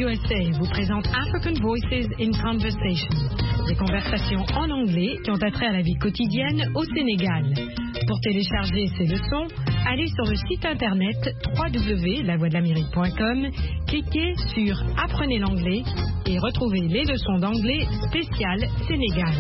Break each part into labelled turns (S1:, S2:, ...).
S1: USA vous présente African Voices in Conversation, des conversations en anglais qui ont attrait à la vie quotidienne au Sénégal. Pour télécharger ces leçons, allez sur le site internet www.lavoixdelamérique.com, cliquez sur Apprenez l'anglais et retrouvez les leçons d'anglais spéciales Sénégal.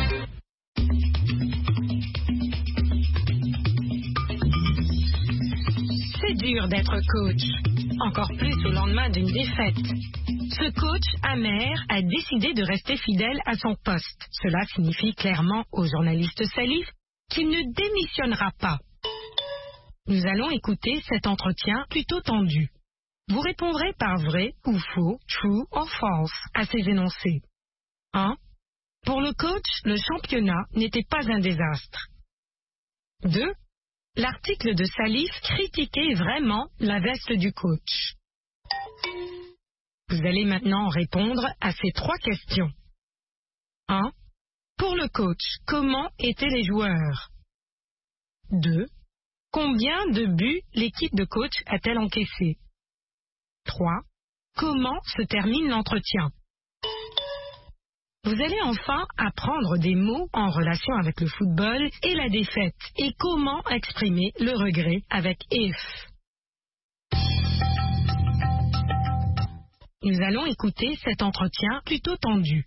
S1: C'est dur d'être coach, encore plus au lendemain d'une défaite. Ce coach amer a décidé de rester fidèle à son poste. Cela signifie clairement au journaliste Salif qu'il ne démissionnera pas. Nous allons écouter cet entretien plutôt tendu. Vous répondrez par vrai ou faux, true or false, à ces énoncés. 1. Pour le coach, le championnat n'était pas un désastre. 2. L'article de Salif critiquait vraiment la veste du coach. Vous allez maintenant répondre à ces 3 questions. 1. Pour le coach, comment étaient les joueurs? 2. Combien de buts l'équipe de coach a-t-elle encaissé? 3. Comment se termine l'entretien? Vous allez enfin apprendre des mots en relation avec le football et la défaite et comment exprimer le regret avec if. Nous allons écouter cet entretien plutôt tendu.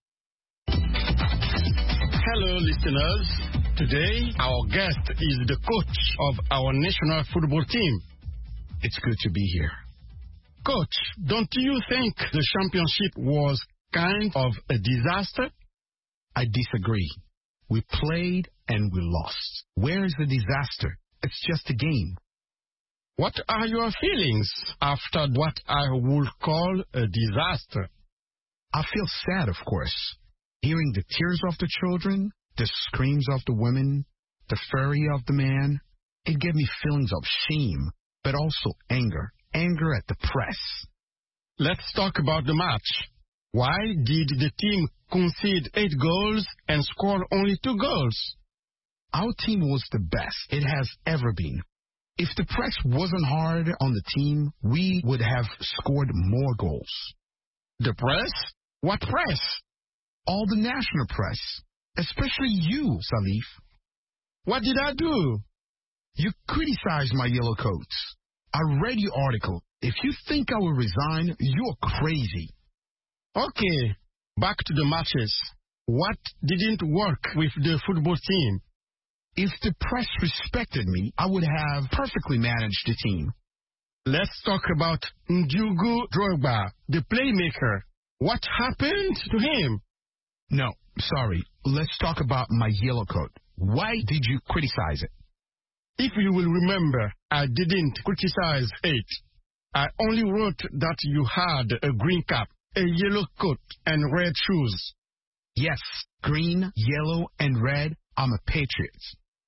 S2: Hello, listeners. Today, our guest is the coach of our national football team.
S3: It's good to be here.
S2: Coach, don't you think the championship was kind of a disaster?
S3: I disagree. We played and we lost. Where is the disaster? It's just a game.
S2: What are your feelings after what I would call a disaster?
S3: I feel sad, of course. Hearing the tears of the children, the screams of the women, the fury of the man, it gave me feelings of shame, but also anger. Anger at the press.
S2: Let's talk about the match. Why did the team concede 8 goals and score only 2 goals?
S3: Our team was the best it has ever been. If the press wasn't hard on the team, we would have scored more goals.
S2: The press? What press?
S3: All the national press, especially you, Salif.
S2: What did I do?
S3: You criticized my yellow coats. I read your article. If you think I will resign, you're crazy.
S2: Okay, back to the matches. What didn't work with the football team?
S3: If the press respected me, I would have perfectly managed the team.
S2: Let's talk about Ndiougou Drogba, the playmaker. What happened to him?
S3: No, sorry. Let's talk about my yellow coat. Why did you criticize it?
S2: If you will remember, I didn't criticize it. I only wrote that you had a green cap, a yellow coat, and red shoes.
S3: Yes, green, yellow, and red. I'm a patriot.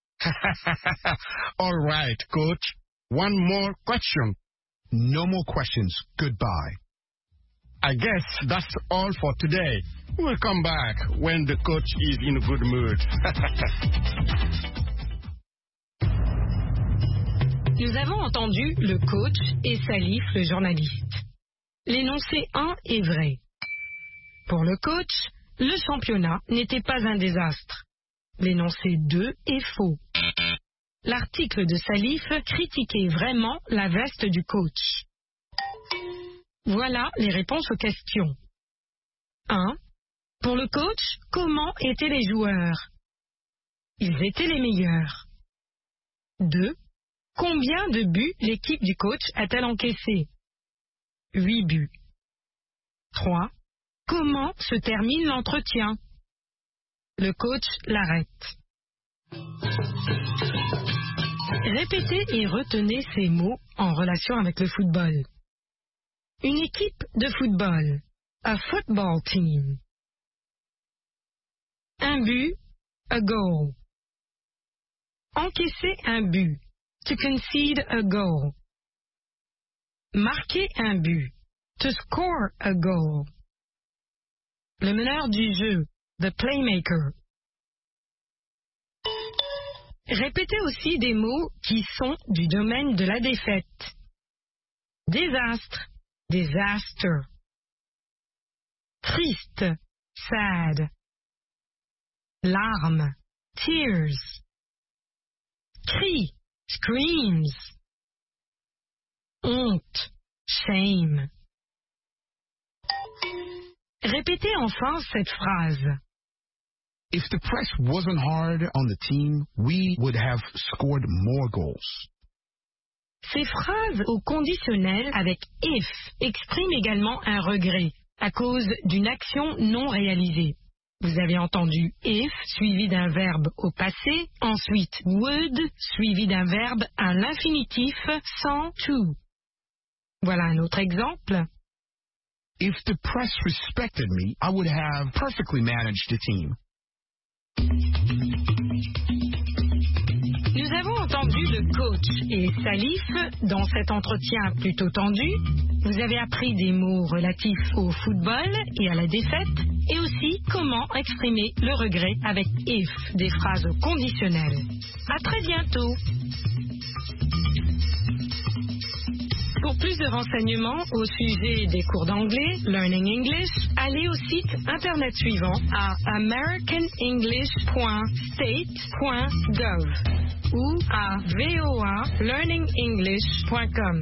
S2: All right, coach. One more question.
S3: No more questions. Goodbye.
S2: I guess that's all for today. We'll come back when the coach is in a good mood.
S1: Nous avons entendu le coach et Salif, le journaliste. L'énoncé 1 est vrai. Pour le coach, le championnat n'était pas un désastre. L'énoncé 2 est faux. L'article de Salif critiquait vraiment la veste du coach. Voilà les réponses aux questions. 1. Pour le coach, comment étaient les joueurs? Ils étaient les meilleurs. 2. Combien de buts l'équipe du coach a-t-elle encaissé? 8 buts. 3. Comment se termine l'entretien? Le coach l'arrête. Répétez et retenez ces mots en relation avec le football. Une équipe de football. A football team. Un but. A goal. Encaisser un but. To concede a goal. Marquer un but. To score a goal. Le meneur du jeu. The playmaker. Répétez aussi des mots qui sont du domaine de la défaite. Désastre, disaster. Triste, sad. Larmes, tears. Cri, screams. Honte, shame. Répétez enfin cette phrase.
S3: If the press wasn't hard on the team, we would have scored more goals.
S1: Ces phrases au conditionnel avec if expriment également un regret à cause d'une action non réalisée. Vous avez entendu if suivi d'un verbe au passé, ensuite would suivi d'un verbe à l'infinitif sans to. Voilà un autre exemple.
S3: If the press respected me, I would have perfectly managed the team.
S1: Nous avons entendu le coach et Salif dans cet entretien plutôt tendu. Vous avez appris des mots relatifs au football et à la défaite, et aussi comment exprimer le regret avec if, des phrases conditionnelles. À très bientôt. Pour plus de renseignements au sujet des cours d'anglais, Learning English, allez au site internet suivant à americanenglish.state.gov ou à voalearningenglish.com.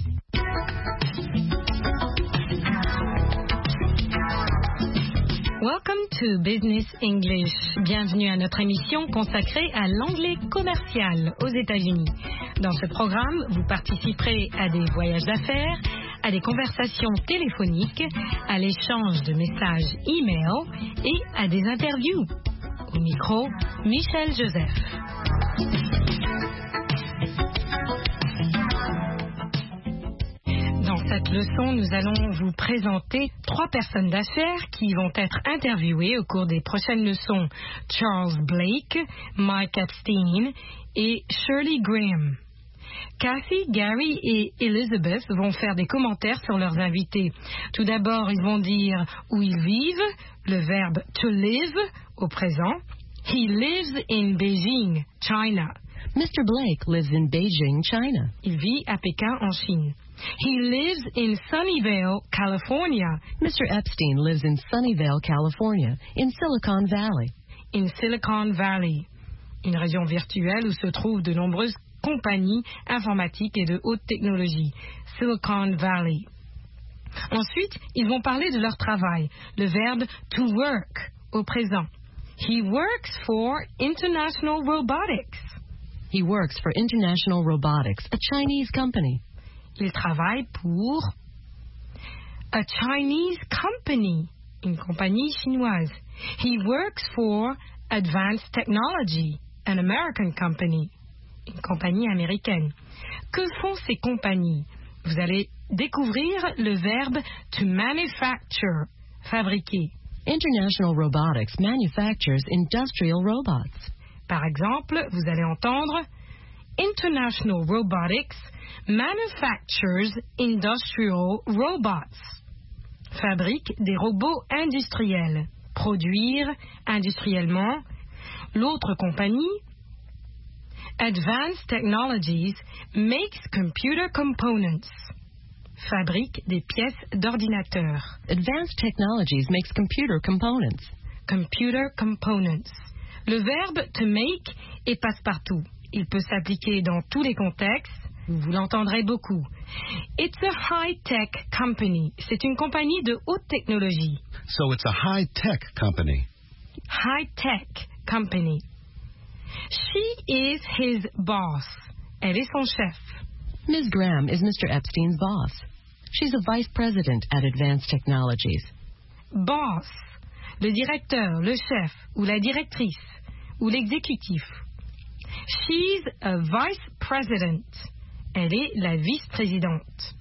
S1: Welcome to Business English. Bienvenue à notre émission consacrée à l'anglais commercial aux États-Unis. Dans ce programme, vous participerez à des voyages d'affaires, à des conversations téléphoniques, à l'échange de messages e-mail et à des interviews. Au micro, Michel Joseph. Dans cette leçon, nous allons vous présenter 3 personnes d'affaires qui vont être interviewées au cours des prochaines leçons. Charles Blake, Mike Epstein et Shirley Graham. Kathy, Gary et Elizabeth vont faire des commentaires sur leurs invités. Tout d'abord, ils vont dire où ils vivent, le verbe to live au présent. He lives in Beijing, China.
S4: Mr. Blake lives in Beijing, China.
S1: Il vit à Pékin, en Chine. He lives in Sunnyvale, California.
S4: Mr. Epstein lives in Sunnyvale, California, in Silicon Valley.
S1: In Silicon Valley, une région virtuelle où se trouvent de nombreuses compagnies informatiques et de haute technologie. Silicon Valley. Ensuite, ils vont parler de leur travail, le verbe to work au présent. He works for International Robotics.
S4: He works for International Robotics, a Chinese company.
S1: Il travaille pour a Chinese company, une compagnie chinoise. He works for Advanced Technology, an American company, une compagnie américaine. Que font ces compagnies? Vous allez découvrir le verbe to manufacture, fabriquer.
S4: International Robotics manufactures industrial robots.
S1: Par exemple, vous allez entendre International Robotics manufactures industrial robots. Fabrique des robots industriels. Produire industriellement. L'autre compagnie, Advanced Technologies, makes computer components. Fabrique des pièces d'ordinateur.
S4: Advanced Technologies makes computer components.
S1: Computer components. Le verbe to make est passe-partout. Il peut s'appliquer dans tous les contextes. Vous l'entendrez beaucoup. It's a high-tech company. C'est une compagnie de haute technologie.
S5: So it's a high-tech company.
S1: High-tech company. She is his boss. Elle est son chef.
S4: Ms. Graham is Mr. Epstein's boss. She's a vice president at Advanced Technologies.
S1: Boss, le directeur, le chef, ou la directrice, ou l'exécutif. She's a vice president. Elle est la vice-présidente.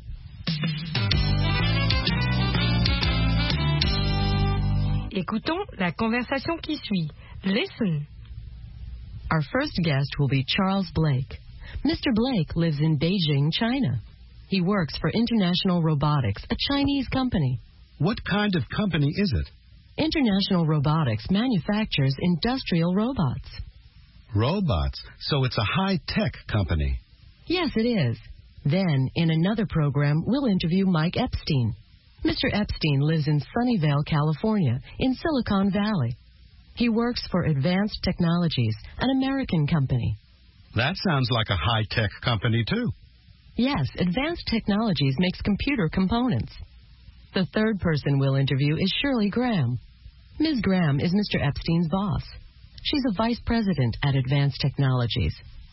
S1: Écoutons la conversation qui suit. Listen.
S4: Our first guest will be Charles Blake. Mr. Blake lives in Beijing, China. He works for International Robotics, a Chinese company.
S5: What kind of company is it?
S4: International Robotics manufactures industrial robots.
S5: Robots. So it's a high-tech company.
S4: Yes, it is. Then, in another program, we'll interview Mike Epstein. Mr. Epstein lives in Sunnyvale, California, in Silicon Valley. He works for Advanced Technologies, an American company.
S5: That sounds like a high-tech company, too.
S4: Yes, Advanced Technologies makes computer components. The third person we'll interview is Shirley Graham. Ms. Graham is Mr. Epstein's boss. She's a vice president at Advanced Technologies.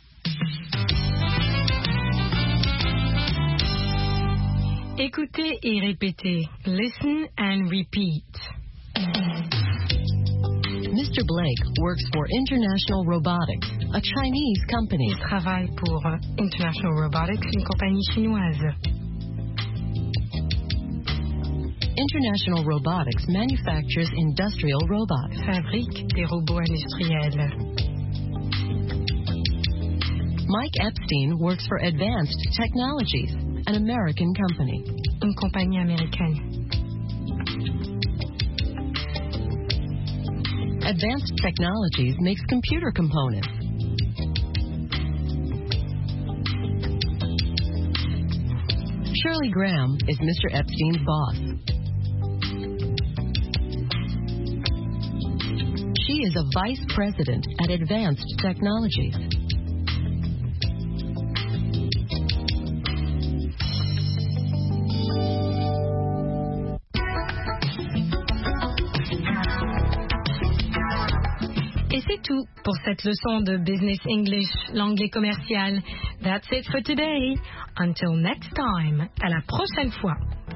S1: Écoutez et répétez. Listen and repeat.
S4: Mr. Blake works for International Robotics, a Chinese company.
S1: Il travaille pour International Robotics, une compagnie chinoise.
S4: International Robotics manufactures industrial robots.
S1: Fabrique des robots industriels.
S4: Mike Epstein works for Advanced Technologies, an American company.
S1: Une compagnie américaine.
S4: Advanced Technologies makes computer components. Shirley Graham is Mr. Epstein's boss. She is a vice president at Advanced Technologies.
S1: Et c'est tout pour cette leçon de Business English, l'anglais commercial. That's it for today. Until next time. À la prochaine fois.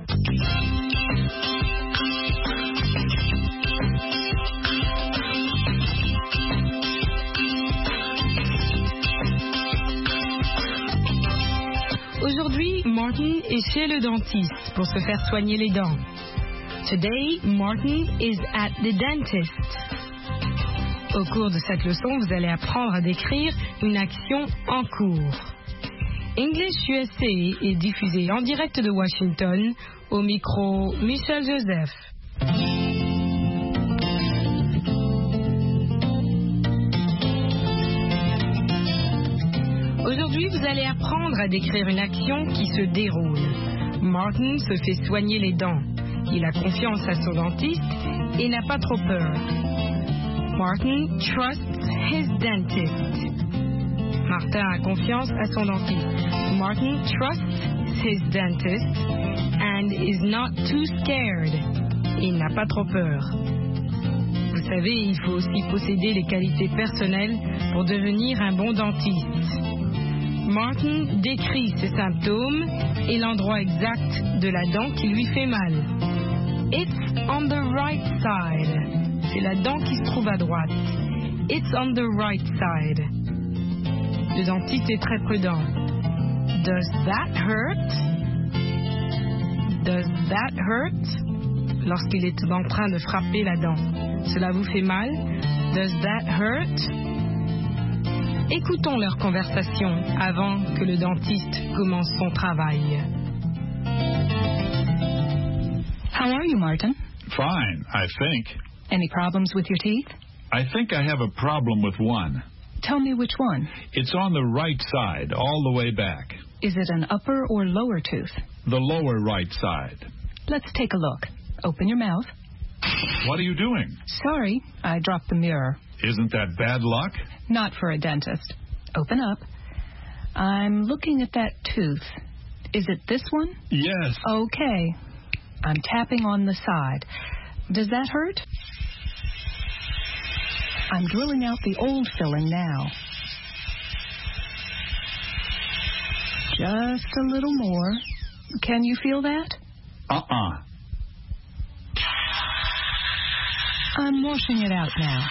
S1: Aujourd'hui, Martin est chez le dentiste pour se faire soigner les dents. Today, Martin is at the dentist. Au cours de cette leçon, vous allez apprendre à décrire une action en cours. English USA est diffusé en direct de Washington, au micro Michel Joseph. Aujourd'hui, vous allez apprendre à décrire une action qui se déroule. Martin se fait soigner les dents. Il a confiance à son dentiste et n'a pas trop peur. Martin trusts his dentist. Martin a confiance à son dentiste. Martin trusts his dentist and is not too scared. Il n'a pas trop peur. Vous savez, il faut aussi posséder les qualités personnelles pour devenir un bon dentiste. Martin décrit ses symptômes et l'endroit exact de la dent qui lui fait mal. It's on the right side. C'est la dent qui se trouve à droite. It's on the right side. Le dentiste est très prudent. Does that hurt? Does that hurt? Lorsqu'il est en train de frapper la dent. Cela vous fait mal? Does that hurt? Écoutons leur conversation avant que le dentiste commence son travail.
S6: How are you, Martin?
S7: Fine, I think.
S6: Any problems with your teeth?
S7: I think I have a problem with one.
S6: Tell me which one.
S7: It's on the right side, all the way back.
S6: Is it an upper or lower tooth?
S7: The lower right side.
S6: Let's take a look. Open your mouth.
S7: What are you doing?
S6: Sorry, I dropped the mirror.
S7: Isn't that bad luck?
S6: Not for a dentist. Open up. I'm looking at that tooth. Is it this one?
S7: Yes.
S6: Okay. I'm tapping on the side. Does that hurt? I'm drilling out the old filling now. Just a little more. Can you feel that?
S7: Uh-uh.
S6: I'm washing it out now.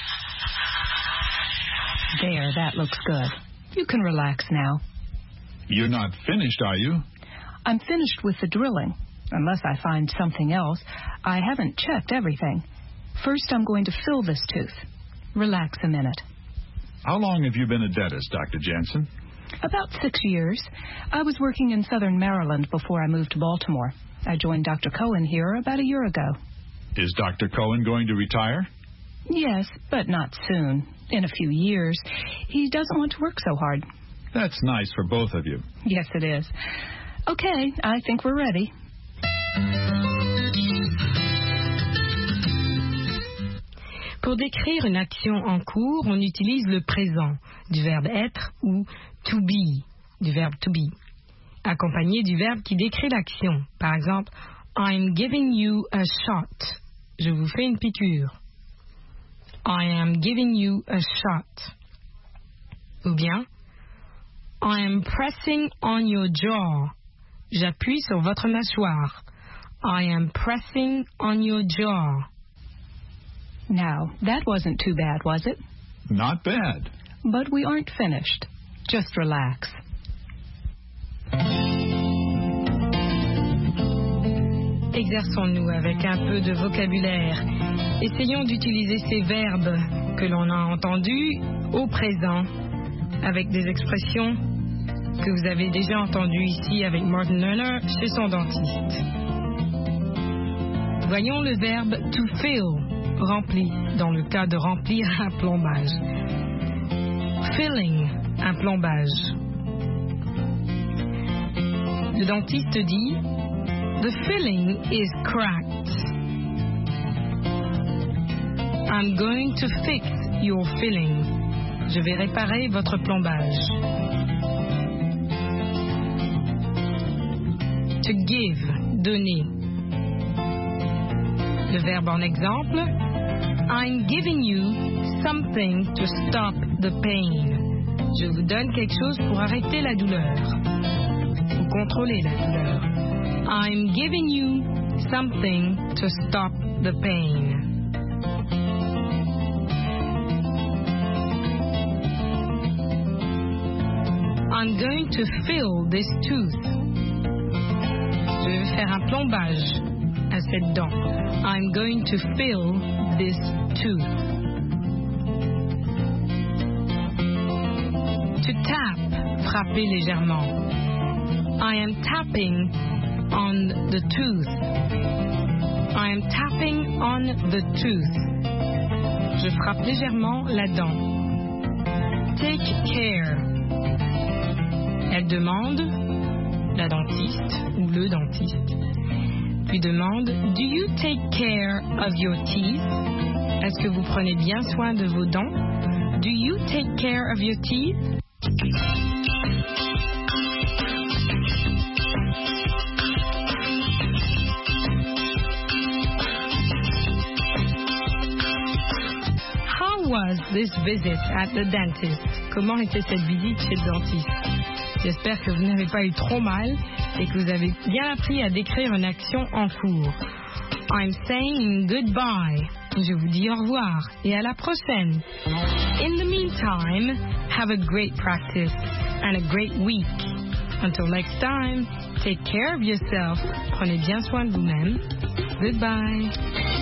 S6: There, that looks good. You can relax now.
S7: You're not finished, are you?
S6: I'm finished with the drilling, unless I find something else. I haven't checked everything. First, I'm going to fill this tooth. Relax a minute.
S7: How long have you been a dentist, Dr. Jansen?
S6: About 6 years. I was working in southern Maryland before I moved to Baltimore. I joined Dr. Cohen here about a year ago.
S7: Is Dr. Cohen going to retire?
S6: Yes, but not soon. In a few years. He doesn't want to work so hard.
S7: That's nice for both of you.
S6: Yes, it is. Okay, I think we're ready.
S1: Pour décrire une action en cours, on utilise le présent du verbe être ou to be du verbe to be, accompagné du verbe qui décrit l'action. Par exemple, I'm giving you a shot. Je vous fais une piqûre. I am giving you a shot. Ou bien, I am pressing on your jaw. J'appuie sur votre mâchoire. I am pressing on your jaw.
S6: Now, that wasn't too bad, was it?
S7: Not bad.
S6: But we aren't finished. Just relax.
S1: Exerçons-nous avec un peu de vocabulaire. Essayons d'utiliser ces verbes que l'on a entendus au présent avec des expressions que vous avez déjà entendues ici avec Martin Lerner chez son dentiste. Voyons le verbe to fill, rempli, dans le cas de remplir un plombage. Filling, un plombage. Le dentiste dit The filling is cracked. I'm going to fix your filling. Je vais réparer votre plombage. To give, donner. Le verbe en exemple, I'm giving you something to stop the pain. Je vous donne quelque chose pour arrêter la douleur, ou contrôler la douleur. I'm giving you something to stop the pain. I'm going to fill this tooth. Je vais faire un plombage à cette dent. I'm going to fill this tooth. To tap, frapper légèrement. I am tapping on the tooth. I am tapping on the tooth. Je frappe légèrement la dent. Take care. Elle demande, la dentiste ou le dentiste, lui demande Do you take care of your teeth? Est-ce que vous prenez bien soin de vos dents? Do you take care of your teeth? How was this visit at the dentist? Comment était cette visite chez le dentiste? J'espère que vous n'avez pas eu trop mal et que vous avez bien appris à décrire une action en cours. I'm saying goodbye. Je vous dis au revoir et à la prochaine. In the meantime, have a great practice and a great week. Until next time, take care of yourself. Prenez bien soin de vous-même. Goodbye.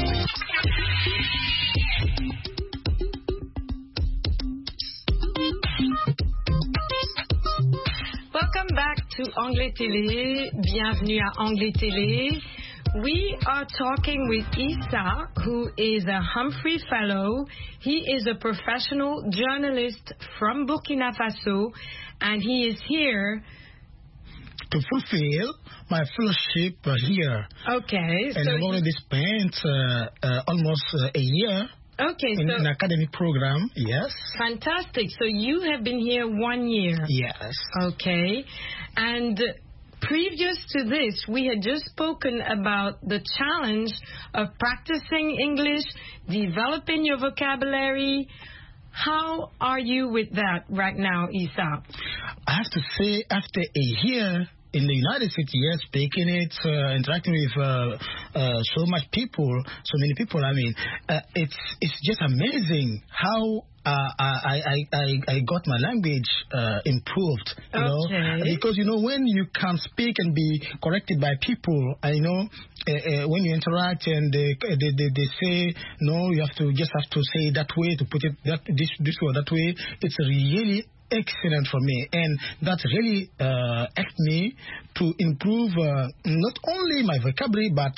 S1: Welcome back to Anglais Télé. Bienvenue à Anglais Télé. We are talking with Issa, who is a Humphrey Fellow. He is a professional journalist from Burkina Faso, and he is here
S8: to fulfill my fellowship here.
S1: Okay.
S8: And I've already spent almost a year.
S1: Okay,
S8: in an academic program, yes.
S1: Fantastic. So you have been here 1 year.
S8: Yes.
S1: Okay. And previous to this, we had just spoken about the challenge of practicing English, developing your vocabulary. How are you with that right now, Issa?
S8: I have to say, after a year in the United States, yes, speaking it, interacting with so much people, so many people. I mean, it's just amazing how I got my language improved. You know, because when you can speak and be corrected by people, I know when you interact and they say no, you just have to say it that way, to put it this way or that way. It's really excellent for me, and that really helped me to improve not only my vocabulary, but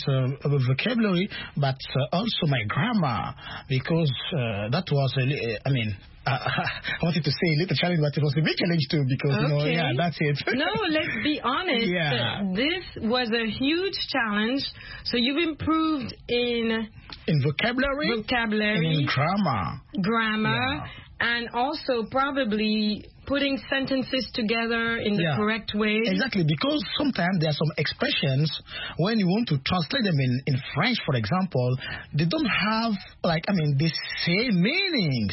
S8: also my grammar, because that was I wanted to say a little challenge, but it was a big challenge too, because that's it.
S1: No, let's be honest.
S8: Yeah.
S1: This was a huge challenge. So you've improved in
S8: vocabulary,
S1: and
S8: in grammar,
S1: and also probably putting sentences together in the correct way.
S8: Exactly, because sometimes there are some expressions when you want to translate them in French, for example, they don't have the same meanings.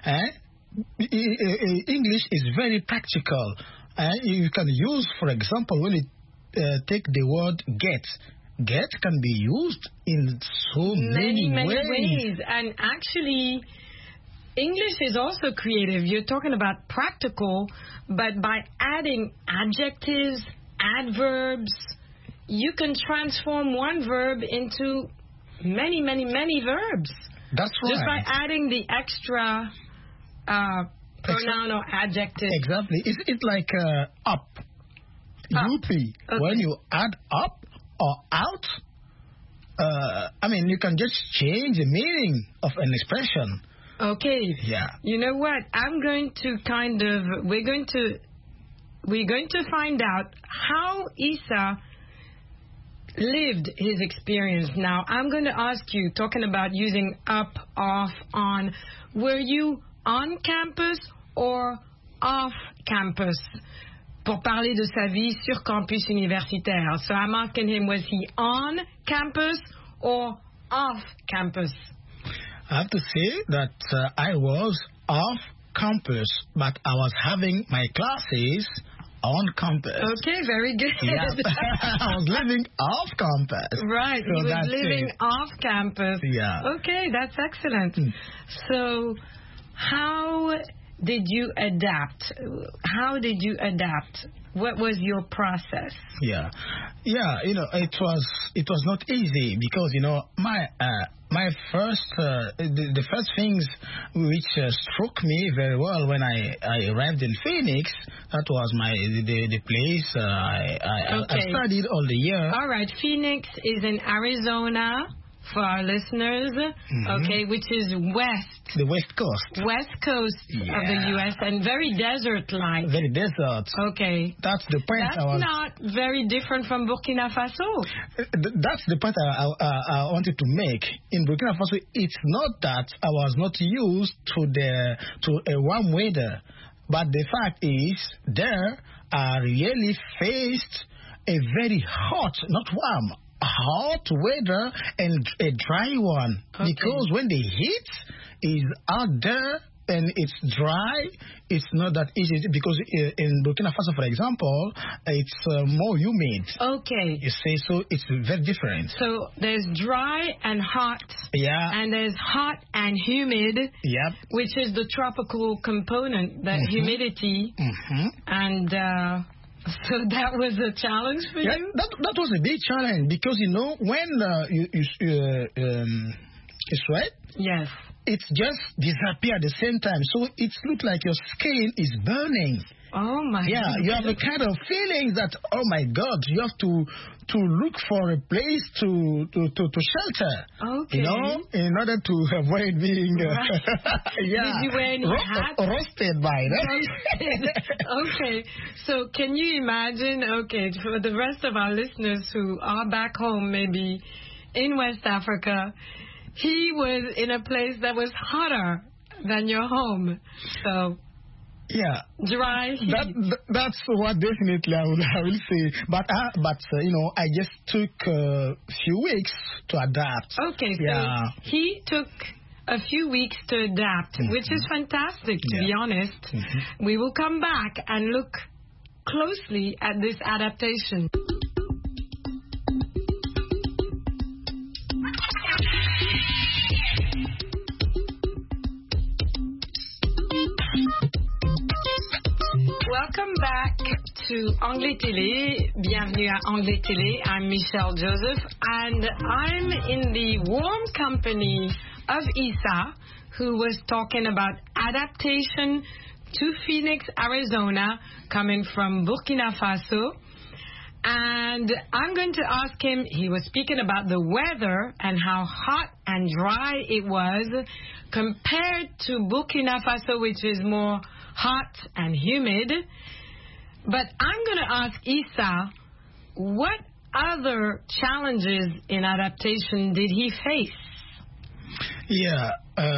S8: English is very practical. You can use, for example, when you take the word get. Get can be used in so many ways.
S1: And actually, English is also creative. You're talking about practical, but by adding adjectives, adverbs, you can transform one verb into many, many, many verbs.
S8: That's right.
S1: Just by adding the extra pronoun or adjective.
S8: Exactly. It's like up. UP. Okay. When you add up or out, you can just change the meaning of an expression.
S1: Okay.
S8: Yeah.
S1: You know what? We're going to find out how Issa lived his experience. Now, I'm going to ask you, talking about using up, off, on, were you on campus or off campus? Pour parler de sa vie sur campus universitaire. So I'm asking him, was he on campus or off campus?
S8: I have to say that I was off campus, but I was having my classes on campus.
S1: Okay, very good.
S8: Yeah. I was living off campus.
S1: Right,
S8: so
S1: he was living off campus.
S8: Yeah.
S1: Okay, that's excellent. So, how did you adapt? What was your process?
S8: Yeah. It was not easy because my first the first things which struck me very well when I arrived in Phoenix, that was the place I studied all the year.
S1: All right, Phoenix is in Arizona. For our listeners, okay, which is
S8: the West Coast.
S1: West Coast of the U.S. and very desert-like.
S8: Very desert.
S1: Okay.
S8: That's the point.
S1: That's not very different from Burkina Faso.
S8: That's the point I wanted to make. In Burkina Faso, it's not that I was not used to a warm weather, but the fact is there I really faced a very hot, not warm, hot weather and a dry one. Okay. Because when the heat is out there and it's dry, it's not that easy. Because in Burkina Faso, for example, it's more humid.
S1: Okay.
S8: You see, so it's very different.
S1: So there's dry and hot.
S8: Yeah.
S1: And there's hot and humid.
S8: Yep.
S1: Which is the tropical component, the humidity. And so that was a challenge for you?
S8: That was a big challenge because, when you sweat,
S1: yes,
S8: it just disappears at the same time. So it looks like your skin is burning.
S1: Oh, my God.
S8: Yeah, you have a kind of feeling that, oh, my God, you have to look for a place to shelter.
S1: Okay.
S8: In order to avoid being
S1: Did you wear any hats?
S8: Roasted by that.
S1: Okay. So can you imagine, for the rest of our listeners who are back home, maybe in West Africa, he was in a place that was hotter than your home. So...
S8: yeah,
S1: dry heat.
S8: That's what definitely I will say. But I just took a few weeks to adapt.
S1: Okay, so he took a few weeks to adapt, which is fantastic, to be honest. We will come back and look closely at this adaptation. Welcome back to Anglais Télé. Bienvenue à Anglais Télé. I'm Michelle Joseph, and I'm in the warm company of Issa, who was talking about adaptation to Phoenix, Arizona, coming from Burkina Faso. And I'm going to ask him, he was speaking about the weather and how hot and dry it was compared to Burkina Faso, which is more hot and humid. But I'm going to ask Issa, what other challenges in adaptation did he face?
S8: Yeah,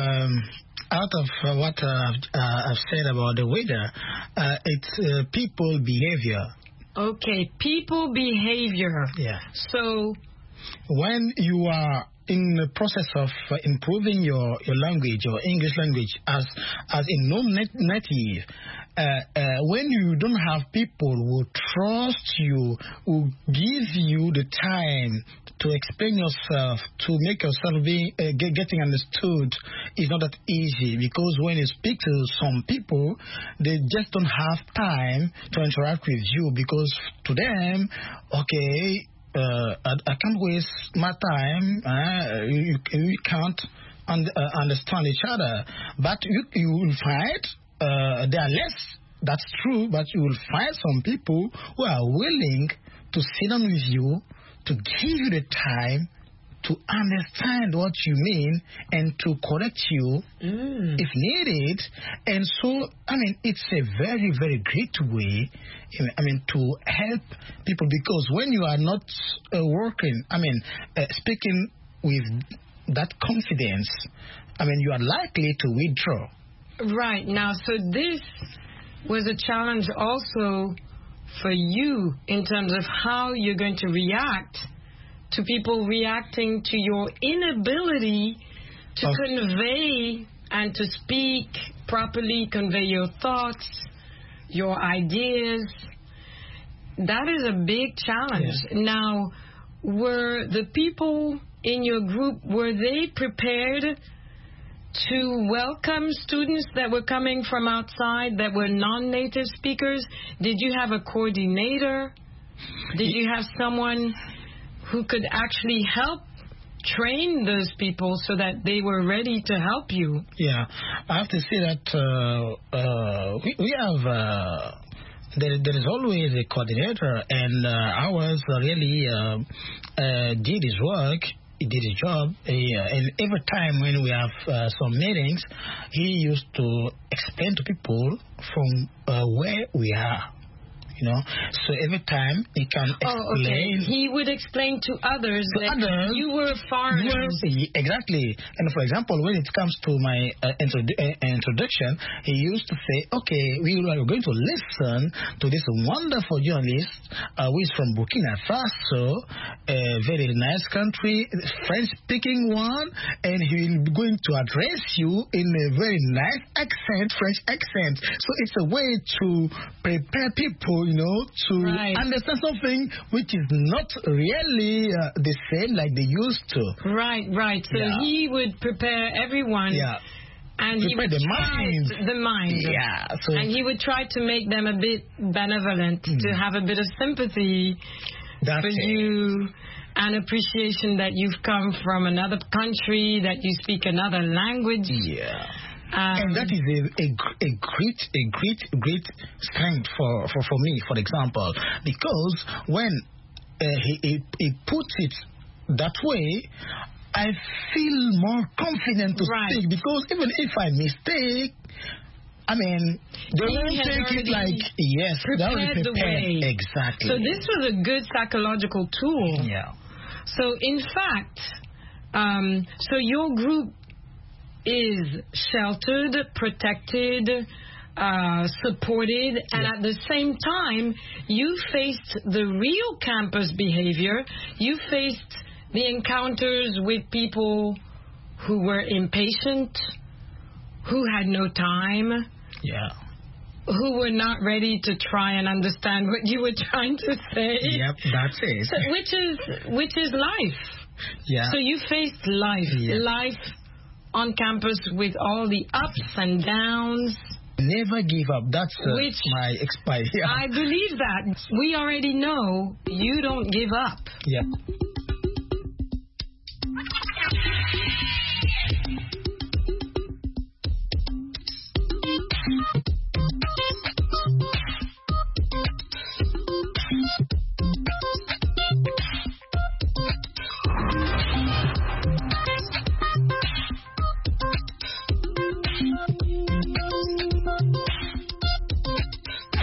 S8: out of what I've said about the weather, it's people behavior.
S1: Okay, people behavior.
S8: Yeah.
S1: So,
S8: when you are in the process of improving your language, your English language, as a non-native, when you don't have people who trust you, who give you the time to explain yourself, to make yourself getting understood, is not that easy, because when you speak to some people, they just don't have time to interact with you, because to them, okay, I can't waste my time. You can't understand each other. But you will find there are less. That's true. But you will find some people who are willing to sit down with you, to give you the time to understand what you mean and to correct you if needed. And so, I mean, it's a very, very great way, I mean, to help people, because when you are not working, I mean, speaking with that confidence, I mean, you are likely to withdraw.
S1: Right. Now, so this was a challenge also for you in terms of how you're going to react to people reacting to your inability to convey and to speak properly, convey your thoughts, your ideas. That is a big challenge. Yeah. Now, were the people in your group, were they prepared to welcome students that were coming from outside that were non-native speakers? Did you have a coordinator? Did you have someone who could actually help train those people so that they were ready to help you?
S8: Yeah, I have to say that we have, there is always a coordinator, and ours really did his work. He did his job, and every time when we have some meetings, he used to explain to people from where we are. You know, so every time he can explain.
S1: Okay. He would explain to others that you were foreigners.
S8: Exactly. And for example, when it comes to my introduction, he used to say, okay, we are going to listen to this wonderful journalist who is from Burkina Faso, a very nice country, French-speaking one, and he will be going to address you in a very nice accent, French accent. So it's a way to prepare people, you know, to understand something which is not really the same like they used to.
S1: Right. So he would prepare everyone. Yeah. And he would try the mind.
S8: Yeah. So,
S1: and he would try to make them a bit benevolent, to have a bit of sympathy for you, and appreciation that you've come from another country, that you speak another language.
S8: Yeah. And that is a great strength for me, for example, because when he puts it that way, I feel more confident to speak, because even if I mistake, I mean, they won't take it like, yes,
S1: prepared the way.
S8: Exactly.
S1: So this was a good psychological tool.
S8: Yeah.
S1: So in fact, so your group is sheltered, protected, supported, and at the same time, you faced the real campus behavior. You faced the encounters with people who were impatient, who had no time, who were not ready to try and understand what you were trying to say.
S8: Yep, that's it.
S1: So, which is life.
S8: Yeah.
S1: So you faced life on campus with all the ups and downs.
S8: Never give up. That's my experience.
S1: I believe that. We already know you don't give up.
S8: Yeah.